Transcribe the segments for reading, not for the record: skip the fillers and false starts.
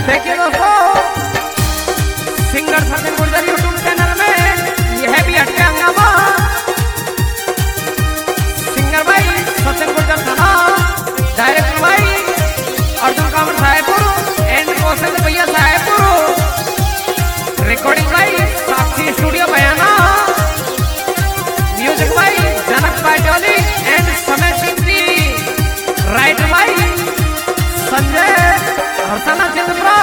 देखिए दोस्तों, singer Sachin Gurjar YouTube channel में यह भी हटके हंगामा। सिंगर भाई सचिन गुर्जर थाना, डायरेक्टर भाई अर्जुन कामर साहेबपुर एंड कौशल भैया साहेबपुर, रिकॉर्डिंग भाई साक्षी स्टूडियो बयाना, म्यूजिक भाई जनक पाटोली एंड समय सिंह जी, राइट भाई संजय हर्षना चिंद्रा।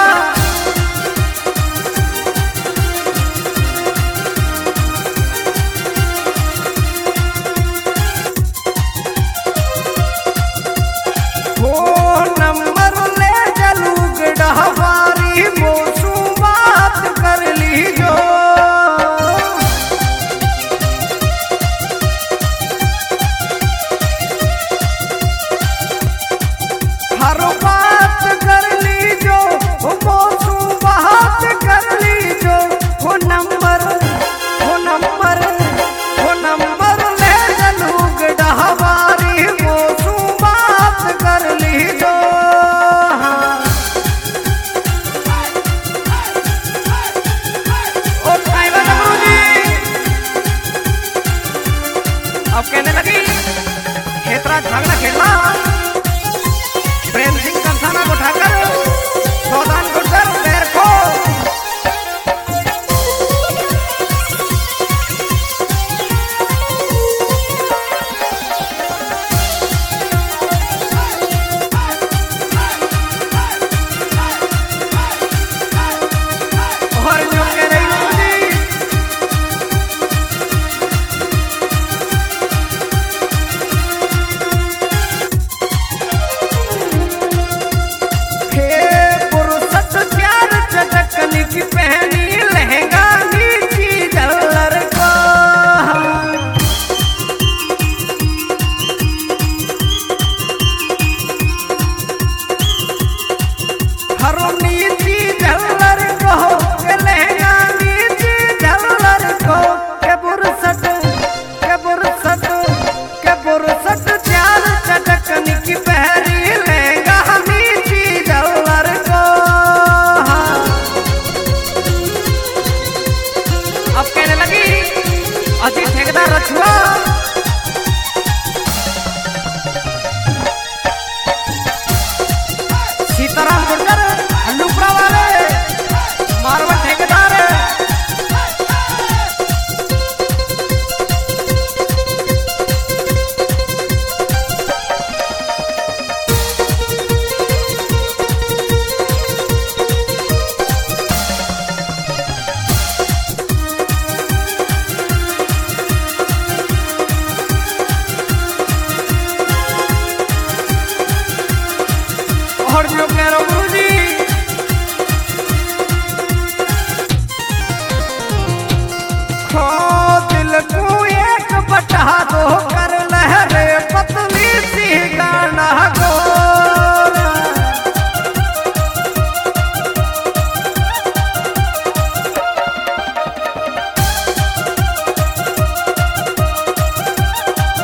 अब कहने लगी खेतरा झगड़ा खेलना, प्रेम सिंह कंसाना को उठाकर सौदान गुर्जर पैर को और जो कह रही हूँ जी की पहनी लहंगा नीची डॉलर को, हरो नीची डॉलर को, के लहंगा नीची डॉलर को, के बुरसट चार चटकनी की पहनी लहंगा नीची डॉलर को। अब कहने लगी अति ठेकेदार रछुआ, सीताराम गुर्जर लुपरा वाले मारवा ठेकेदार। और जो कह रहा हूँ जी खो दिल को एक बटा दो कर लहरे पतली सी गाना को,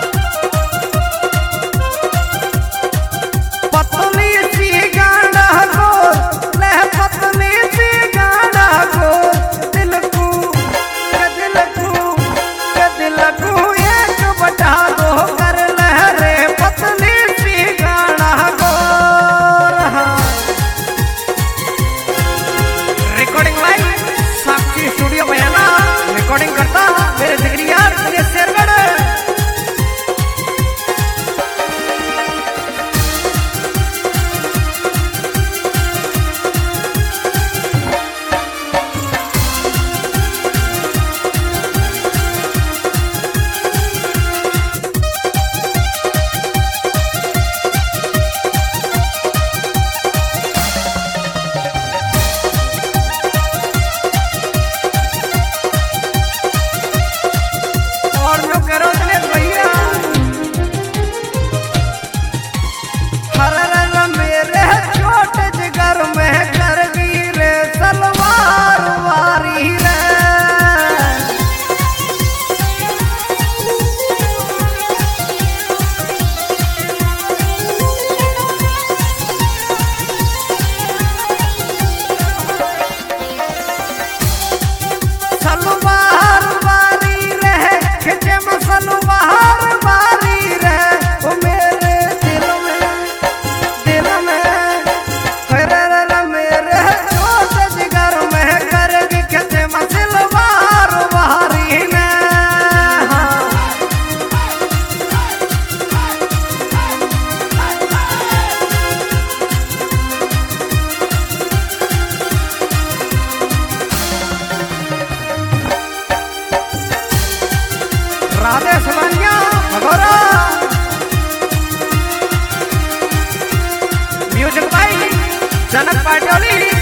पतली सी गाना जनक पाटियोली